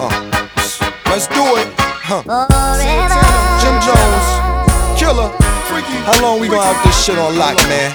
Let's do it. Jim Jones, Killer, Freaky. How long we gonna have this shit on lock, man?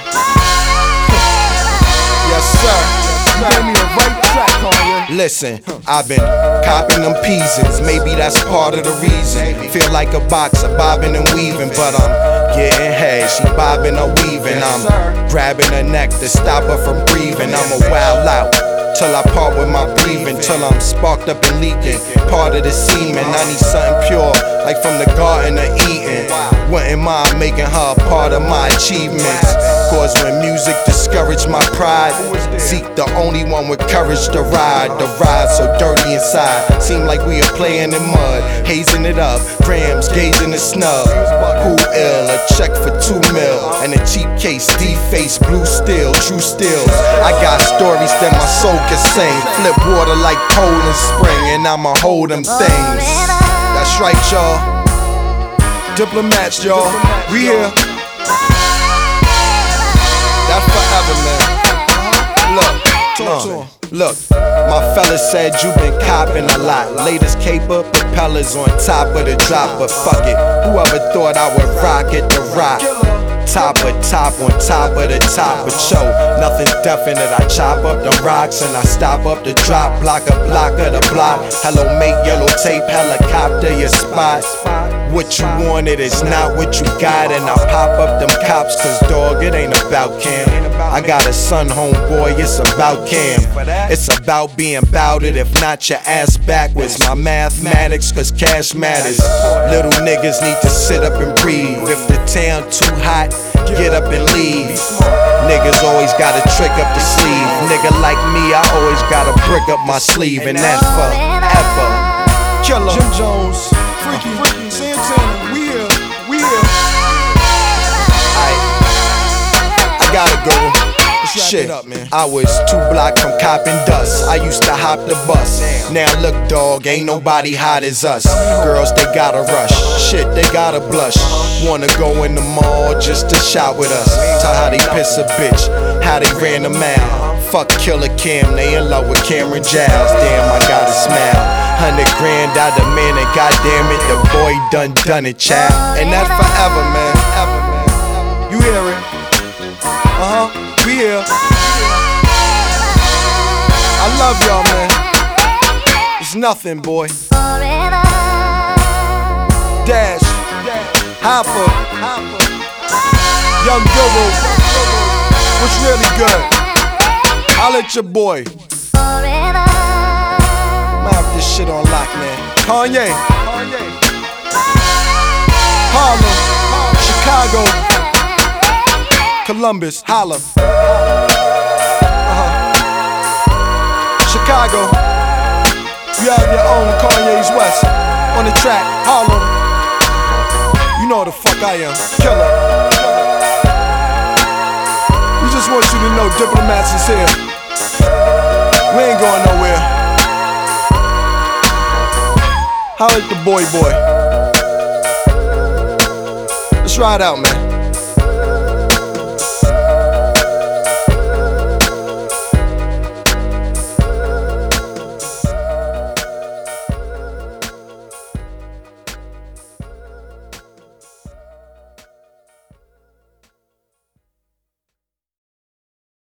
Yes, sir. You gave me the right track, Kanye. Listen, I've been copping them peasants. Maybe that's part of the reason. Feel like a boxer, bobbing and weaving, but I'm getting head. She bobbing or weaving. I'm grabbing her neck to stop her from breathing. I'm a wild out till I part with my breathing, till I'm sparked up and leaking. Part of the semen, I need something pure, like from the Garden of Eden. Wouldn't mind making her a part of my achievements. Cause when music discouraged my pride, seek the only one with courage to ride. The ride so dirty inside, seem like we are playing in mud, hazing it up, grams, gauging the snub. Who ill? A check for 2 mil and a cheap case, D-face, blue steel, true steals. I got stories that my soul can sing. Flip water like cold in spring, and I'ma hold them things. That's right, y'all. Diplomats, y'all. We here. That's forever, man. Look, my fella said you been copping a lot. Latest caper, propellers on top of the drop. But fuck it, whoever thought I would rock at the rock? Top of top on top of the top. But show, nothing definite. I chop up the rocks and I stop up the drop. Block of the block. Hello mate, yellow tape, helicopter your spot. What you wanted is not what you got, and I pop up them cops, cause dog, it ain't about Cam. I got a son, homeboy, it's about Cam. It's about being bout it, if not your ass backwards. My mathematics, cause cash matters. Little niggas need to sit up and breathe. If the town too hot, get up and leave. Niggas always got a trick up the sleeve. Nigga like me, I always got a brick up my sleeve, and that's forever. Killer, Jim Jones, Freaky, Santana, we here. I gotta go. Shit, I was 2 blocks from copping dust. I used to hop the bus. Now look, dog, ain't nobody hot as us. Girls, they gotta rush. Shit, they gotta blush. Wanna go in the mall just to shop with us. Tell how they piss a bitch, how they ran a mile. Fuck Killer Cam, they in love with Cameron Giles. Damn, I gotta smile. 100 grand I demand it, goddamn it, the boy done it, child. And that's forever, man. You hear it? We here. I love y'all, man. It's nothing, boy. Dash, Hopper, Young Guru. What's really good? Holla at your boy. I'ma have this shit on lock, man. Kanye, Harlem, Chicago, Columbus, holla. Chicago, you have your own Kanye's West. On the track, Harlem. You know the fuck I am, Killer. We just want you to know Diplomats is here. We ain't going nowhere. Holla at the boy. Let's ride out, man.